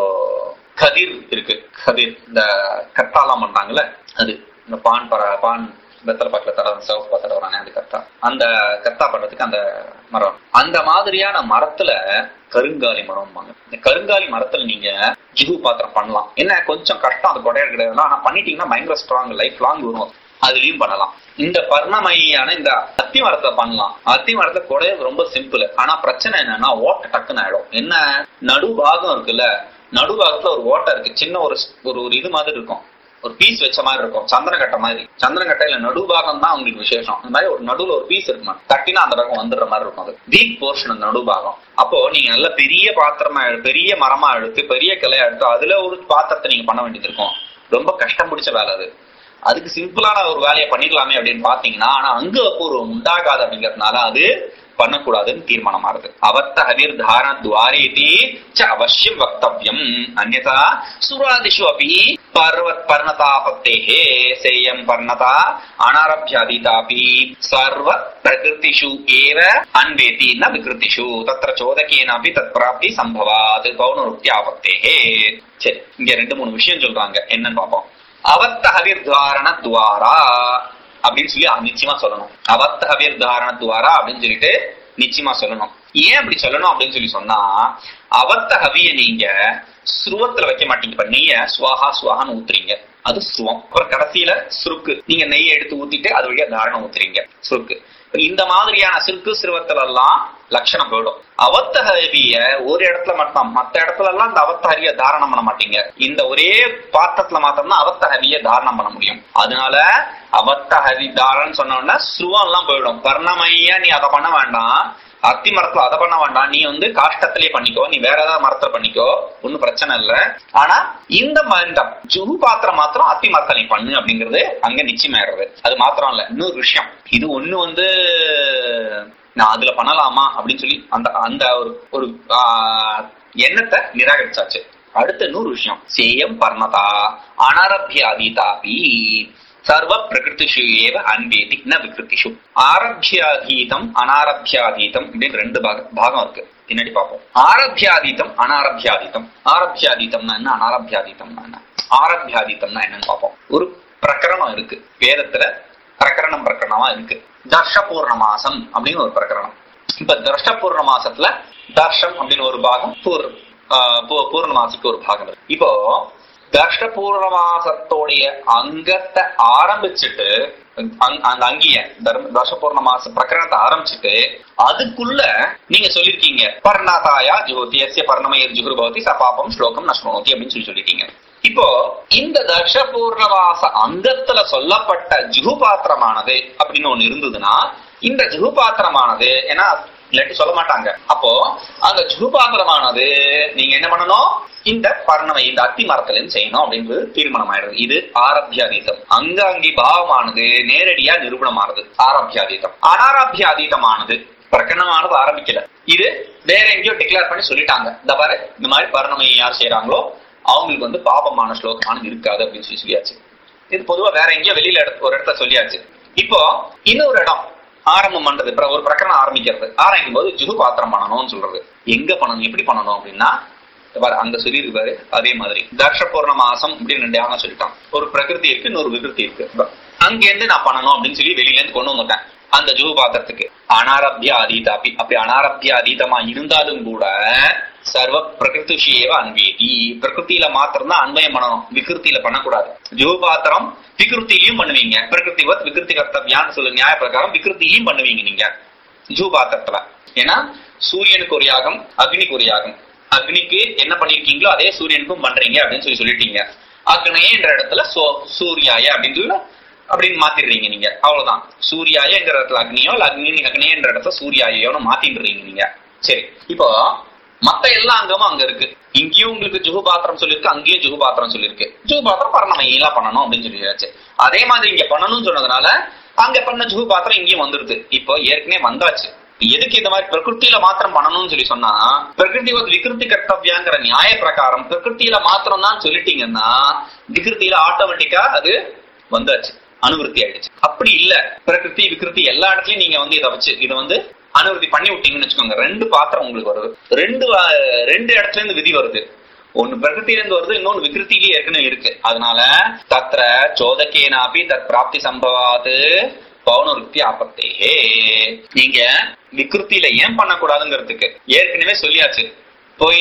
B: கதிர் இருக்கு, கதிர் இந்த கத்தாலாம் பண்றாங்கல்ல, அது இந்த பான் பர பான் வெத்தலை பாக்கல தர சவுப் பாத்திர வரானே அது கத்தா, அந்த கத்தா பண்றதுக்கு அந்த மரம், அந்த மாதிரியான மரத்துல கருங்காலி மரம். இந்த கருங்காலி மரத்துல நீங்க ஜுகு பாத்திரம் பண்ணலாம். என்ன கொஞ்சம் கஷ்டம், அது கொடையா கிடையாது, ஆனா பண்ணிட்டீங்கன்னா பயங்கர ஸ்ட்ராங், லைஃப் லாங் வரும், அதுலயும் பண்ணலாம். இந்த பர்ணமயான இந்த அத்தி மரத்தை பண்ணலாம். அத்தி மரத்தை கொடையாது ரொம்ப சிம்பிள். ஆனா பிரச்சனை என்னன்னா ஓட்டை டக்குன்னு ஆயிடும். என்ன, நடுபாகம் இருக்குல்ல, நடுபாகத்துல ஒரு ஓட்டை இருக்கு, சின்ன ஒரு ஒரு இது மாதிரி இருக்கும், ஒரு பீஸ் வச்ச மாதிரி இருக்கும், சந்திரன் கட்டை மாதிரி. சந்திரன் கட்டையில நடுபாகம் தான் உங்களுக்கு விசேஷம். இந்த மாதிரி ஒரு நடுவுல ஒரு பீஸ் இருக்குமா, தட்டினா அந்த பக்கம் வந்துடுற மாதிரி இருக்கும், அது டீப் போர்ஷன் அந்த நடுபாகம். அப்போ நீங்க நல்ல பெரிய பாத்திரமா பெரிய மரமா எடுத்து பெரிய கிளையா எடுத்து அதுல ஒரு பாத்திரத்தை நீங்க பண்ண வேண்டியது இருக்கும். ரொம்ப கஷ்டம் பிடிச்ச வேலை அது. அதுக்கு சிம்பிளான ஒரு வேலையை பண்ணிக்கலாமே அப்படின்னு பாத்தீங்கன்னா, ஆனா அங்கு அபூர்வம் உண்டாகாது அப்படிங்கறதுனால அது பண்ணக்கூடாதுன்னு தீர்மானமா இருக்கு. அவத்த ஹவிர் தாரண துவாரேதி ச அவசியம் வக்தவ்யம் அன்யதா சுராதிஷு அபி பர்வத் பர்ணதாபத்தேஹே சேயம் பர்ணதா அனாரப்யாதிதாபி சர்வ பிரகிருதிஷு ஏவ அன்வேதி ந விகிருதிஷு தத்ர சோதகேனாபி தத் பிராப்தி சம்பவாத் பௌனருக்தியாபத்தேஹே. சரி, இங்க ரெண்டு மூணு விஷயம் சொல்றாங்க, என்னன்னு பாப்போம். அவத்த ஹவிர் தாரண துவாரா அப்படின்னு சொல்லி நிச்சயமா சொல்லணும். அவத்த ஹவிர் தாரண துவாரா அப்படின்னு சொல்லிட்டு நிச்சயமா சொல்லணும். ஏன் அப்படி சொல்லணும் அப்படின்னு சொல்லி சொன்னா, அவத்த ஹவிய நீங்க ஸ்ருவத்துல வைக்க மாட்டீங்க. இப்ப நெய்ய சுவாஹா சுவாஹான்னு ஊத்துறீங்க, அது ஸ்ருவம். அப்புறம் கடைசியில சுருக்கு, நீங்க நெய்யை எடுத்து ஊத்திட்டு அது வழியா தாரணம் ஊத்துறீங்க, சுருக்கு. இந்த மாதிரியான சிற்கு சிறுவத்துல எல்லாம் லட்சணம் போயிடும். அவத்த ஹவிய ஒரு இடத்துல மட்டும், மத்த இடத்துல எல்லாம் இந்த அவத்த ஹவிய தாரணம் பண்ண மாட்டீங்க. இந்த ஒரே பாத்திரத்துல மாத்திரம்தான் அவத்த ஹவிய தாரணம் பண்ண முடியும். அதனால அவத்த ஹவி தாரணம் சொன்னோம்னா ஸ்ருவம் எல்லாம் போயிடும். பர்ணமையா நீ அதை பண்ண வேண்டாம், அத்தி மரத்துல அதை பண்ண வேண்டாம், நீ வந்து காஷ்டத்திலே பண்ணிக்கோ, நீ வேற ஏதாவது மரத்துல பண்ணிக்கோ, ஒன்னும் பிரச்சனை இல்லை. ஆனா இந்த இந்த ஜுகு பாத்திரம் மாத்திரம் அத்தி மரத்துல நீ பண்ணு அப்படிங்கிறது அங்க நிச்சயமாயிடுறது. அது மாத்திரம் இல்ல, இன்னொரு விஷயம், இது ஒண்ணு வந்து நான் அதுல பண்ணலாமா அப்படின்னு சொல்லி அந்த அந்த ஒரு எண்ணத்தை நிராகரிச்சாச்சு. அடுத்த இன்னொரு விஷயம், சேயம் பர்ணதா அனாரப்யாதீதாபி சர்வ பிரகிருதிஷு ஏவ அன்வேதி ந விகிருதிஷு. ஆரப்யாதீதம் அனாரப்யாதீதம் அப்படின்னு ரெண்டு பாகம் இருக்கு, பின்னாடி பார்ப்போம். ஆரப்யாதீதம் அனாரப்யாதீதம். ஆரப்யாதீதம்னா என்ன, அனாரப்யாதீதம்னா என்ன? ஆரப்யாதீதம்னா என்னன்னு பார்ப்போம். ஒரு பிரகரணம் இருக்கு வேதத்துல, பிரகரணம் பிரகரணமா இருக்கு. தர்ஷ பூர்ணமாசம் அப்படின்னு ஒரு பிரகரணம். இப்ப தர்ஷ பூர்ணமாசத்துல தர்ஷம் அப்படின்னு ஒரு பாகம், பூர் பூர்ணமாசிக்கு ஒரு பாகம் இருக்கு. இப்போ தர்ஷ பூர்ணமாசத்தோடைய அங்கத்தை ஆரம்பிச்சுட்டு அந்த அங்கிய தர்ஷ பூர்ணமாச பிரகரணத்தை ஆரம்பிச்சுட்டு அதுக்குள்ள நீங்க சொல்லிருக்கீங்க பர்ணதாயா ஜோதியஸ்ய பர்ணமயர் ஜுகுரு பவதி சபாபம் ஸ்லோகம் நஷ்மனோதி அப்படின்னு சொல்லி சொல்லிருக்கீங்க. இப்போ இந்த தர்ஷ பூர்ணமாச அங்கத்துல சொல்லப்பட்ட ஜுகு பாத்திரமானது அப்படின்னு ஒண்ணு இருந்ததுன்னா, இந்த ஜுகு பாத்திரமானது ஏன்னா இல்லாட்டி சொல்ல மாட்டாங்க. அப்போ அந்த ஜுகு பாத்திரமானது நீங்க என்ன பண்ணணும், இந்த பர்ணமை இந்த அத்தி மரத்துல இருந்து செய்யணும் அப்படின்றது தீர்மானம் ஆயிடுது. இது ஆரம்பியாதீதம். அங்க அங்கி பாவமானது நேரடியா நிரூபணமானது ஆரம்பியாதீதம். அனாரம்பியாதீதமானது பிரகடனமானது ஆரம்பிக்கல, இது வேற எங்கேயோ டிக்ளேர் பண்ணி சொல்லிட்டாங்க. இந்த பாரு இந்த மாதிரி பர்ணமை யார் செய்யறாங்களோ அவங்களுக்கு வந்து பாபமான ஸ்லோகமானது இருக்காது அப்படின்னு சொல்லி சொல்லியாச்சு. இது பொதுவா வேற எங்கேயோ வெளியில ஒரு இடத்த சொல்லியாச்சு. இப்போ இன்னொரு இடம் ஆரம்பம் பண்றது, ஒரு பிரகரணம் ஆரம்பிக்கிறது. ஆரம்பிக்கும் போது ஜுகு பாத்திரம் பண்ணணும்னு சொல்றது. எங்க பண்ணணும் எப்படி பண்ணணும் அப்படின்னா அங்க சொல்லியிருப்பாரு. அதே மாதிரி தர்ஷ பூர்ண மாசம் அப்படின்னு ரெண்டு யாகம் சொல்லிட்டான். ஒரு பிரகிருதி இருக்கு, இன்னொரு விகிருதி இருக்கு. அங்கேருந்து நான் பண்ணணும் அப்படின்னு சொல்லி வெளியில இருந்து கொண்டு வந்துட்டேன் அந்த ஜுகு பாத்திரத்துக்கு. அனாரபிய அதீதாப்பி, அப்படி அனாரபிய அதீதமா இருந்தாலும் கூட சர்வ பிரகிருதிஷேவ அன்வேதி, பிரகிருத்தியில மாத்திரம் தான் அன்வயம் பண்ணணும், விகிருத்தியில பண்ணக்கூடாது. ஜுகு பாத்திரம் விகிருத்திலையும் பண்ணுவீங்க, பிரகிருதிவத் விகிருதி கர்த்தவியான்னு சொல்லுங்க நியாய பிரகாரம் விகிருத்திலையும் பண்ணுவீங்க நீங்க ஜுகு பாத்திரத்துல. ஏன்னா சூரியனுக்கு ஒரு யாகம், அக்னிக்கு ஒரு யாகம். அக்னிக்கு என்ன பண்ணிருக்கீங்களோ அதே சூரியனுக்கும் பண்றீங்க அப்படின்னு சொல்லி சொல்லிட்டீங்க. அக்னே என்ற இடத்துல சூர்யாய அப்படின்னு சொல்லி அப்படின்னு மாத்திடுறீங்க நீங்க, அவ்வளவுதான். சூர்யாயங்கிற இடத்துல அக்னியோ இல்ல அக்னி அக்னே என்ற இடத்துல சூர்யாயோன்னு மாத்திடுறீங்க நீங்க. சரி, இப்போ மத்த எல்லா அங்கமும் அங்க இருக்கு. இங்கேயும் உங்களுக்கு ஜுகு பாத்திரம் சொல்லிருக்கு, அங்கேயும் ஜுகு பாத்திரம் சொல்லிருக்கு. ஜுகு பாத்திரம் பரணமை எல்லாம் பண்ணணும் அப்படின்னு சொல்லியாச்சு. அதே மாதிரி இங்க பண்ணணும்னு சொன்னதுனால அங்க பண்ண ஜுகு பாத்திரம் இங்கேயும் வந்துருது. இப்போ ஏற்கனவே வந்தாச்சு. எதுக்கு இந்த மாதிரி பிரகிருத்தியில மாத்திரம் பண்ணணும்னு சொல்லி சொன்னா, பிரகிருதி விகிருதி கர்த்தவியாங்கிற நியாய பிரகாரம் பிரகிருத்தியில மாத்திரம் தான் சொல்லிட்டீங்கன்னா விகிருத்தியில ஆட்டோமேட்டிக்கா அது வந்தாச்சு, அனுவருத்தி ஆயிடுச்சு. அப்படி இல்ல, பிரகிருதி விகிருதி எல்லா இடத்துலயும் நீங்க வந்து இதை வச்சு இதை வந்து அனுவருத்தி பண்ணி விட்டீங்கன்னு வச்சுக்கோங்க. ரெண்டு பாத்திரம் உங்களுக்கு வருது, ரெண்டு ரெண்டு இடத்துல இருந்து விதி வருது. ஒன்னு பிரகிருத்தில இருந்து வருது, இன்னொன்னு விகிருத்திலேயே ஏற்கனவே இருக்கு. அதனால தத்ர சோதகேனாபி தத் பிராப்தி சம்பவாது பௌனருக்தி ஆபத்தே. நீங்க விகிருத்தியில ஏன் பண்ணக்கூடாதுங்கிறதுக்கு ஏற்கனவே சொல்லியாச்சு. போய்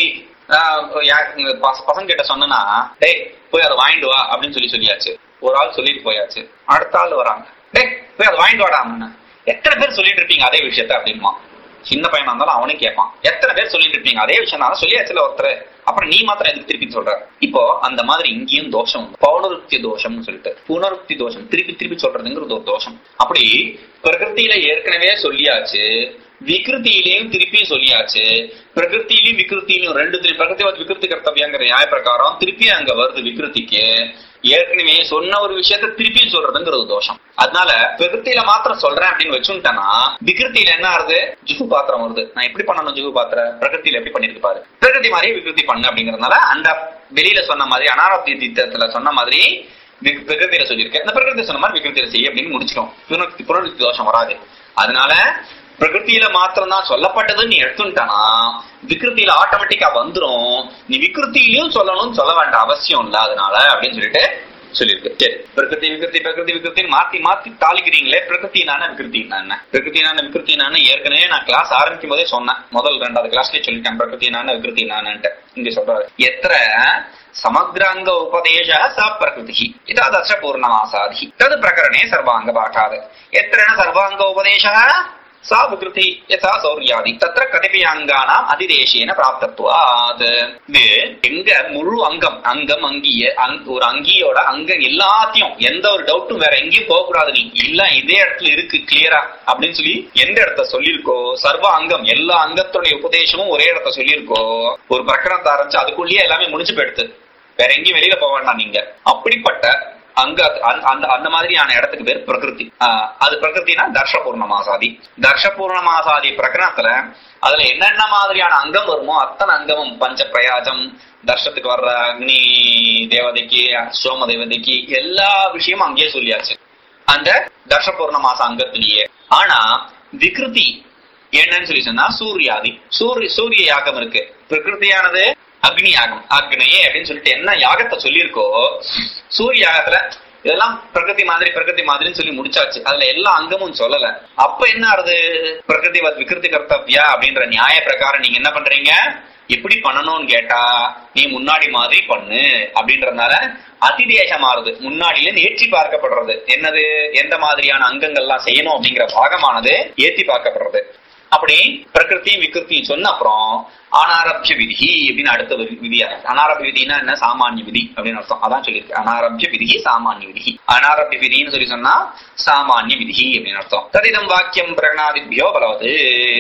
B: பசங்க கிட்ட சொன்னா டேய் போய் அதை வாங்கிட்டு வா அப்படின்னு சொல்லி சொல்லியாச்சு. ஒரு ஆள் சொல்லிட்டு போயாச்சு, அடுத்த ஆள் வராங்க, டேய் போய் அதை வாங்கிட்டு வாடாமன்னு. எத்தனை பேர் சொல்லிட்டு இருப்பீங்க அதே விஷயத்த அப்படின்மா. சின்ன பையனா இருந்தாலும் அவனே கேட்பான், எத்தனை பேர் சொல்லிட்டு இருப்பீங்க அதே விஷயம் தான் சொல்லியாச்சுல ஒருத்தர், அப்புறம் நீ மாத்திரம் எதுக்கு திருப்பி சொல்ற. இப்போ அந்த மாதிரி இங்கேயும் தோஷம், பௌனருக்தி தோஷம்னு சொல்லிட்டு புனருக்தி தோஷம், திருப்பி திருப்பி சொல்றதுங்கிறது ஒரு தோஷம். அப்படி பிரகிருத்தியில ஏற்கனவே சொல்லியாச்சு, விகிருத்தியிலையும் திருப்பி சொல்லியாச்சு. பிரகிருத்திலையும் விகிருத்திலையும் ரெண்டுத்திலையும் பிரகிருதி விகிருதி கர்த்தவியாங்கிற நியாய பிரகாரம் திருப்பி அங்க வருது விகிருத்திக்கு. ஏற்கனவே சொன்ன ஒரு விஷயத்த திருப்பி சொல்றதுங்கிறது தோஷம். அதனால பிரகிருத்தியில மாத்திரம் சொல்றேன் அப்படின்னு வச்சுட்டேன்னா விகிருத்தியில என்ன ஆகுது, ஜுகு பாத்திரம் வருது. நான் எப்படி பண்ணணும் ஜுகு பாத்திர, பிரகிருத்தியில எப்படி பண்ணிருக்கு பாரு, பிரகிருதி மாதிரியே விகிருதி பண்ணு அப்படிங்கறதுனால அந்த வெளியில சொன்ன மாதிரி அனாரப்தி தீர்த்தத்துல சொன்ன மாதிரி பிரகிருத்தியில சொல்லியிருக்கேன், இந்த பிரகிருதி சொன்ன மாதிரி விகிருத்தியில செய்ய அப்படின்னு முடிச்சிடும். புனருக்தி தோஷம் வராது. அதனால பிரகிருத்தியில மாத்திரம் தான் சொல்லப்பட்டதுன்னு நீ எடுத்துட்டானா விகிருத்தியில ஆட்டோமேட்டிக்கா வந்துரும். நீ விகிருத்தியிலையும் சொல்லணும்னு சொல்ல வேண்டாம் அவசியம் இல்ல அதனால அப்படின்னு சொல்லிட்டு சொல்லியிருக்கு. சரி, பிரகிருதி விகிருதி பிரகிருதி விகிருத்தின்னு மாத்தி மாத்தி தாளிக்கிறீங்களே, பிரகிருத்தினான விகிருத்தினா என்ன, பிரகிருத்தினான விகிருத்தினான ஏற்கனவே நான் கிளாஸ் ஆரம்பிக்கும் போதே சொன்னேன். முதல் ரெண்டாவது கிளாஸ்லயே சொல்லிட்டேன் பிரகிருத்தினான விகிருத்தினான்ட்டு. இங்க சொல்றாரு எத்திர சமக்ராங்க உபதேச ச பிரகிருதி இதா தச பூர்ணமாசாதி தது பிரகரணே சர்வாங்க பாட்டாது. எத்திரன சர்வாங்க உபதேச சா விகிருதி யதா சௌர்யாதி தத்ர கதிபயாங்கானாம் அதிதேசேன பிராப்தத்வாத். இது எங்க முழு அங்கம் அங்கம் அங்கிய ஒரு அங்கியோட அங்கம் எல்லாத்தையும் எந்த ஒரு டவுட்டும் வேற எங்கேயும் போக கூடாது, நீ இல்ல இதே இடத்துல இருக்கு கிளியரா அப்படின்னு சொல்லி எந்த இடத்த சொல்லியிருக்கோ, சர்வ அங்கம் எல்லா அங்கத்துடைய உபதேசமும் ஒரே இடத்த சொல்லியிருக்கோ, ஒரு பிரகடனத்தை ஆரம்பிச்சு அதுக்குள்ளேயே எல்லாமே முடிச்சு போயிடுது, வேற எங்கேயும் வெளியில போக வேண்டாம் நீங்க. அப்படிப்பட்ட அங்க அந்த அந்த மாதிரியான இடத்துக்கு பேர் பிரகிருதி. அது பிரகிருத்தினா தர்ஷ பூர்ணமாசாதி. தர்ஷ பூர்ணமாசாதி பிரகரணத்துல அதுல என்னென்ன மாதிரியான அங்கம் வருமோ அத்தனை அங்கமும் பஞ்ச பிரயாஜம், தர்ஷத்துக்கு வர்ற அக்னி தேவதைக்கு சோம தேவதைக்கு எல்லா விஷயமும் அங்கேயே சொல்லியாச்சு அந்த தர்ஷ பூர்ணமாச அங்கத்திலேயே. ஆனா விகிருதி என்னன்னு சொல்லி சொன்னா சூர்யாதி, சூரிய சூரிய யாகம் இருக்கு. பிரகிருதியானது அக்னி யாகம், அக்னியே அப்படின்னு சொல்லிட்டு என்ன யாகத்தை சொல்லியிருக்கோ சூரிய யாகத்துல இதெல்லாம் பிரகிருதி மாதிரி பிரகிருதி மாதிரின்னு சொல்லி முடிச்சாச்சு. அதுல எல்லா அங்கமும் சொல்லல. அப்ப என்ன ஆகுது, பிரகிருதி விகிருதி கர்த்தவ்யா அப்படின்ற நியாய பிரகாரம் நீங்க என்ன பண்றீங்க, எப்படி பண்ணணும்னு கேட்டா நீ முன்னாடி மாதிரி பண்ணு அப்படின்றதுனால அதிதேசம் ஆறுது. முன்னாடியில ஏற்றி பார்க்கப்படுறது என்னது, எந்த மாதிரியான அங்கங்கள்லாம் செய்யணும் அப்படிங்கிற பாகமானது ஏற்றி பார்க்கப்படுறது. அப்படி பிரகிருத்தியும் விகிருத்தியும் சொன்ன அப்புறம் அனாரபிய விதி அப்படின்னு அடுத்த விதியா. அனாரபிய விதினா என்ன, சாமானிய விதி அப்படின்னு அர்த்தம். அதான் சொல்லியிருக்கு அனாரபிய விதி சாமானிய விதி. அனாரபிய விதின்னு சொல்லி சொன்னா சாமானிய விதி அப்படின்னு அர்த்தம். ததிதம் வாக்கியம் பிரகணாதிபியோ பலவது.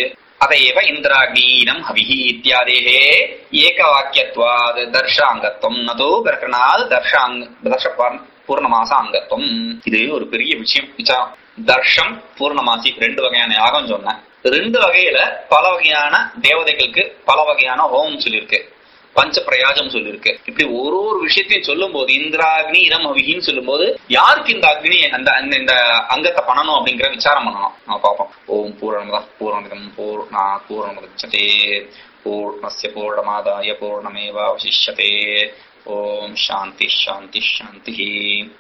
B: अतएव इंद्राग्नीनम हविहि इत्यादेः एकवाक्यत्वाद् दर्शांगत्वम न तो प्रकरणाद् दर्शांग दर्श பூர்ணமாச அங்கத்துவம். இது ஒரு பெரிய விஷயம். தர்ஷம் பூர்ணமாசி ரெண்டு வகையான யாகம் சொன்ன, ரெண்டு வகையில பல வகையான தேவதைகளுக்கு பல வகையான ஹோமம் சொல்லியிருக்கு, பஞ்ச பிரயாஜம் சொல்லியிருக்கு. இப்படி ஒரு ஒரு விஷயத்தையும் சொல்லும் போது இந்திராக்னி இடம் அவிகின்னு சொல்லும் போது யாருக்கு இந்த அக்னி அந்த இந்த அங்கத்தை பண்ணணும் அப்படிங்கிற விசாரம் பண்ணணும். நம்ம பார்ப்போம். ஓம் பூர்ணமத பூர்ணமிதம் பூர்ணா பூர்ணமுதச்யதே பூர்ணஸ்ய பூர்ணமாதாய பூர்ணமேவாவசிஷ்யதே. ஓம் சாந்தி சாந்தி சாந்தி.